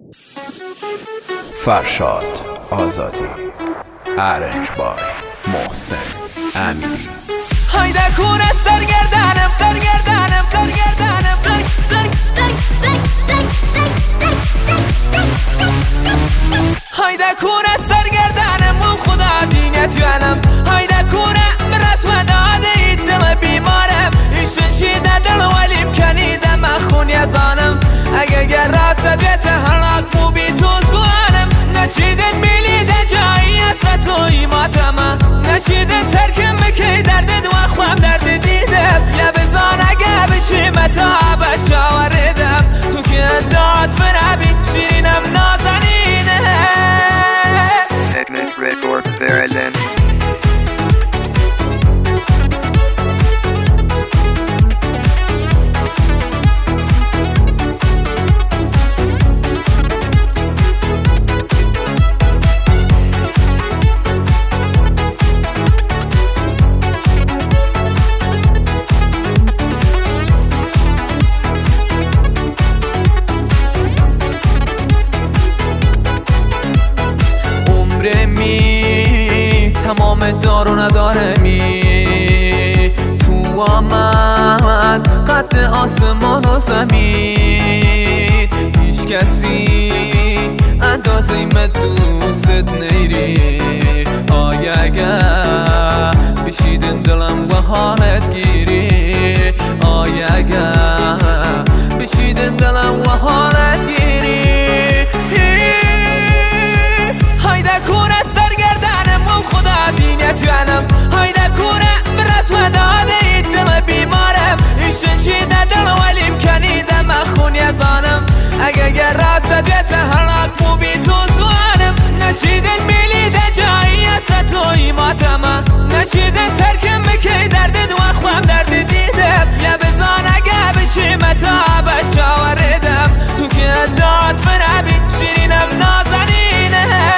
فرشاد آزادی، ارنج بای محسن امیری. هایده کونه سرگردنم سرگردنم سرگردنم هایده کونه سرگردنم و خدا دینه توانم. هایده کونه برسوه داده اید دل بیمارم. ایشون شیده دل ولیم کنیده مخونی ازانم. اگه گراست بیت هلاک مو بی تو زوانم. نشیدن میلیده جایی اسرت و ایماتم. نشیدن ترکم بکی درد دو خواب درد دیدم. یا بزان اگه بشی متاب شاوردم. تو که داد فرابی شیرینم نازنینه. Technic Record Verizon. تمام دار و نداره می تو آمد قد آسمان و زمین. هیچ کسی اندازه من دوست نیری. آیا اگر بشیدن دلم و حالت گیری. آیا اگر بشیدن دلم و حالت گیری. هایده کونه سرگردنم و خدا دینه توانم. هایده کونه برسوه داده اید دل بیمارم. ایشون شیده دل ولیم کنیده مخونی ازانم. اگه گراست بیت هلاک مو بی تو زوانم. نشیدن میلیده جایی اسرت و ایماتم. نشیدن ترکم بکی درد دو خواب درد دیدم. یا بزان اگه بشی متاب شاوردم. تو که داد فرابی شیرینم نازنینه.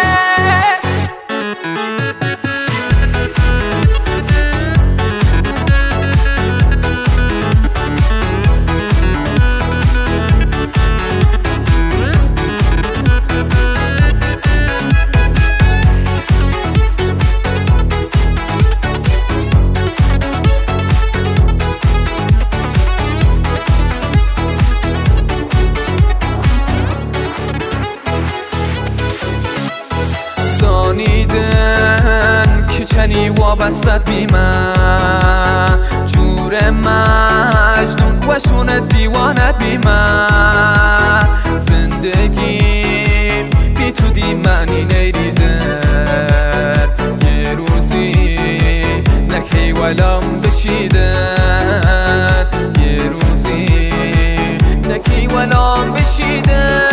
زانیدن که چنی وابستت بی من. جور مجنون وشون دیوانت بی من. زندگیم بی تو دی معنی نیریدن. یه روزی نکی ولام بشیدن. یه روزی نکی ولام بشیدن.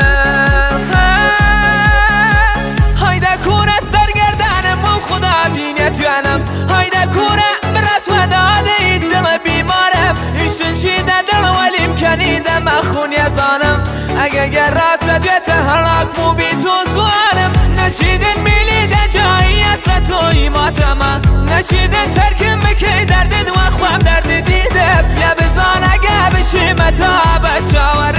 هایده کونه برسوه داده اید دل بیمارم. ایشون شیده دل ولیم کنیده مخونی ازانم. اگه گراست بیت هلاک مو بی تو زوانم. نشیدن میلیده جایی اسرت و ایماتم. نشیدن ترکم بکی درد دو خواب درد دیدم. یا بزان اگه بشی متاب شاور